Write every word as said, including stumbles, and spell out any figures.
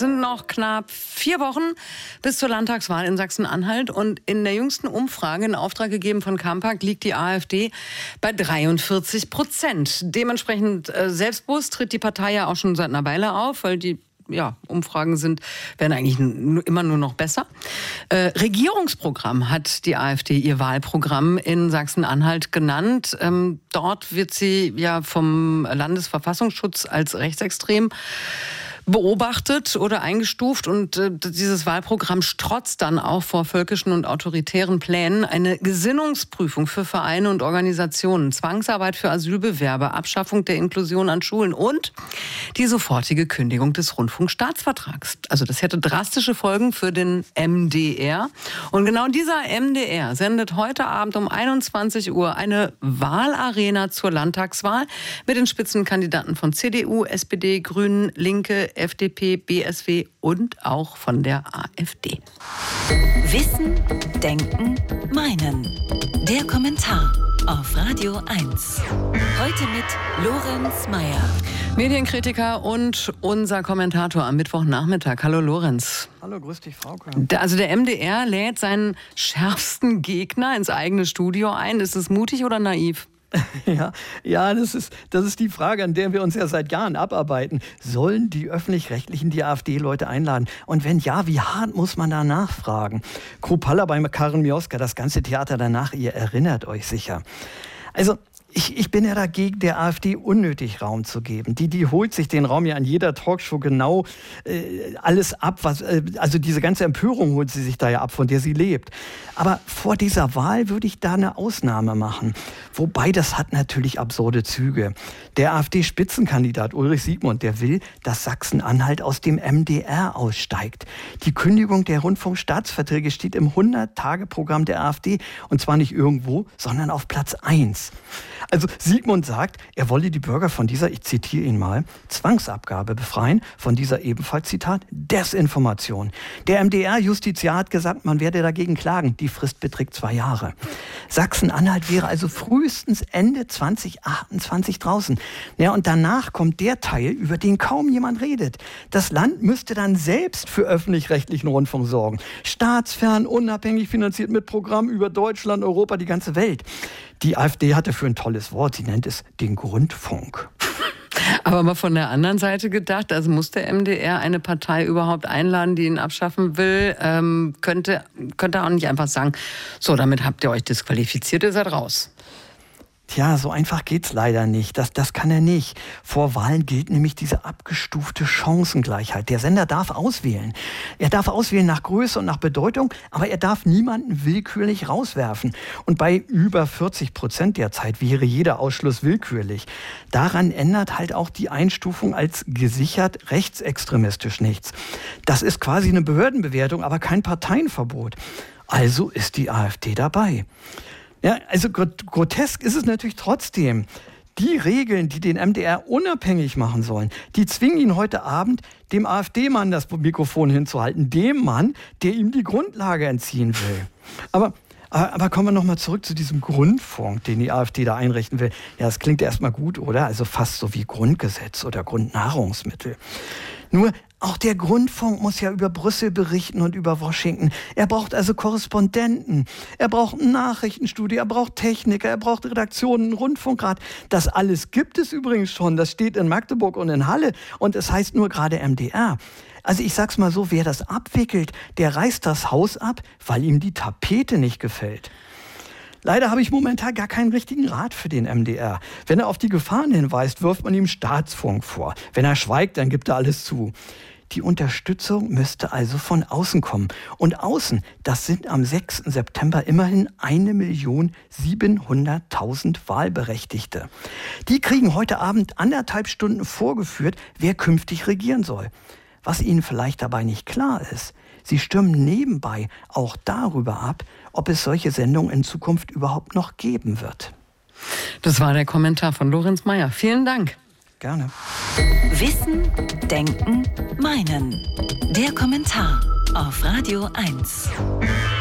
sind noch knapp vier Wochen bis zur Landtagswahl in Sachsen-Anhalt. Und in der jüngsten Umfrage, in Auftrag gegeben von Campact, liegt die AfD bei dreiundvierzig Prozent. Dementsprechend äh, selbstbewusst tritt die Partei ja auch schon seit einer Weile auf, weil die Ja, Umfragen sind, werden eigentlich n- immer nur noch besser. Äh, Regierungsprogramm hat die AfD ihr Wahlprogramm in Sachsen-Anhalt genannt. Ähm, dort wird sie ja vom Landesverfassungsschutz als rechtsextrem beobachtet oder eingestuft, und äh, dieses Wahlprogramm strotzt dann auch vor völkischen und autoritären Plänen. Eine Gesinnungsprüfung für Vereine und Organisationen, Zwangsarbeit für Asylbewerber, Abschaffung der Inklusion an Schulen und die sofortige Kündigung des Rundfunkstaatsvertrags. Also das hätte drastische Folgen für den M D R. Und genau dieser M D R sendet heute Abend um einundzwanzig Uhr eine Wahlarena zur Landtagswahl mit den Spitzenkandidaten von C D U, S P D, Grünen, Linke, F D P, B S W und auch von der AfD. Wissen, Denken, Meinen. Der Kommentar auf Radio eins. Heute mit Lorenz Meyer. Medienkritiker und unser Kommentator am Mittwochnachmittag. Hallo Lorenz. Hallo, grüß dich, Frauke. Also der M D R lädt seinen schärfsten Gegner ins eigene Studio ein. Ist es mutig oder naiv? Ja, ja das, ist, das ist die Frage, an der wir uns ja seit Jahren abarbeiten. Sollen die Öffentlich-Rechtlichen die AfD-Leute einladen? Und wenn ja, wie hart muss man da nachfragen? Kruppalla bei Karin Mioska, das ganze Theater danach, ihr erinnert euch sicher. Also, Ich, ich bin ja dagegen, der AfD unnötig Raum zu geben. Die, die holt sich den Raum ja an jeder Talkshow genau äh, alles ab. Was, äh, also diese ganze Empörung holt sie sich da ja ab, von der sie lebt. Aber vor dieser Wahl würde ich da eine Ausnahme machen. Wobei, das hat natürlich absurde Züge. Der AfD-Spitzenkandidat Ulrich Siegmund, der will, dass Sachsen-Anhalt aus dem M D R aussteigt. Die Kündigung der Rundfunkstaatsverträge steht im hundert-Tage-Programm der AfD. Und zwar nicht irgendwo, sondern auf Platz eins. Also Siegmund sagt, er wolle die Bürger von dieser, ich zitiere ihn mal, Zwangsabgabe befreien, von dieser ebenfalls, Zitat, Desinformation. Der M D R-Justiziar hat gesagt, man werde dagegen klagen. Die Frist beträgt zwei Jahre. Sachsen-Anhalt wäre also frühestens Ende zwanzig achtundzwanzig draußen. Ja, und danach kommt der Teil, über den kaum jemand redet. Das Land müsste dann selbst für öffentlich-rechtlichen Rundfunk sorgen. Staatsfern, unabhängig finanziert mit Programm über Deutschland, Europa, die ganze Welt. Die AfD hat dafür ein tolles Wort. Sie nennt es den Grundfunk. Aber mal von der anderen Seite gedacht, also muss der M D R eine Partei überhaupt einladen, die ihn abschaffen will, ähm, könnte, könnte auch nicht einfach sagen, so, damit habt ihr euch disqualifiziert, ihr seid raus. Tja, so einfach geht's leider nicht. Das, das kann er nicht. Vor Wahlen gilt nämlich diese abgestufte Chancengleichheit. Der Sender darf auswählen. Er darf auswählen nach Größe und nach Bedeutung, aber er darf niemanden willkürlich rauswerfen. Und bei über vierzig Prozent derzeit wäre jeder Ausschluss willkürlich. Daran ändert halt auch die Einstufung als gesichert rechtsextremistisch nichts. Das ist quasi eine Behördenbewertung, aber kein Parteienverbot. Also ist die AfD dabei. Ja, also grotesk ist es natürlich trotzdem. Die Regeln, die den M D R unabhängig machen sollen, die zwingen ihn heute Abend, dem AfD-Mann das Mikrofon hinzuhalten. Dem Mann, der ihm die Grundlage entziehen will. Aber, aber, aber kommen wir nochmal zurück zu diesem Grundfunk, den die AfD da einrichten will. Ja, das klingt erstmal gut, oder? Also fast so wie Grundgesetz oder Grundnahrungsmittel. Nur, auch der Grundfunk muss ja über Brüssel berichten und über Washington. Er braucht also Korrespondenten, er braucht ein Nachrichtenstudio, er braucht Techniker, er braucht Redaktionen, einen Rundfunkrat. Das alles gibt es übrigens schon. Das steht in Magdeburg und in Halle und es heißt nur gerade M D R. Also ich sag's mal so, wer das abwickelt, der reißt das Haus ab, weil ihm die Tapete nicht gefällt. Leider habe ich momentan gar keinen richtigen Rat für den M D R. Wenn er auf die Gefahren hinweist, wirft man ihm Staatsfunk vor. Wenn er schweigt, dann gibt er alles zu. Die Unterstützung müsste also von außen kommen. Und außen, das sind am sechsten September immerhin eine Million siebenhunderttausend Wahlberechtigte. Die kriegen heute Abend anderthalb Stunden vorgeführt, wer künftig regieren soll. Was ihnen vielleicht dabei nicht klar ist, sie stimmen nebenbei auch darüber ab, ob es solche Sendungen in Zukunft überhaupt noch geben wird. Das war der Kommentar von Lorenz Meyer. Vielen Dank. Gerne. Wissen, Denken, Meinen. Der Kommentar auf Radio eins.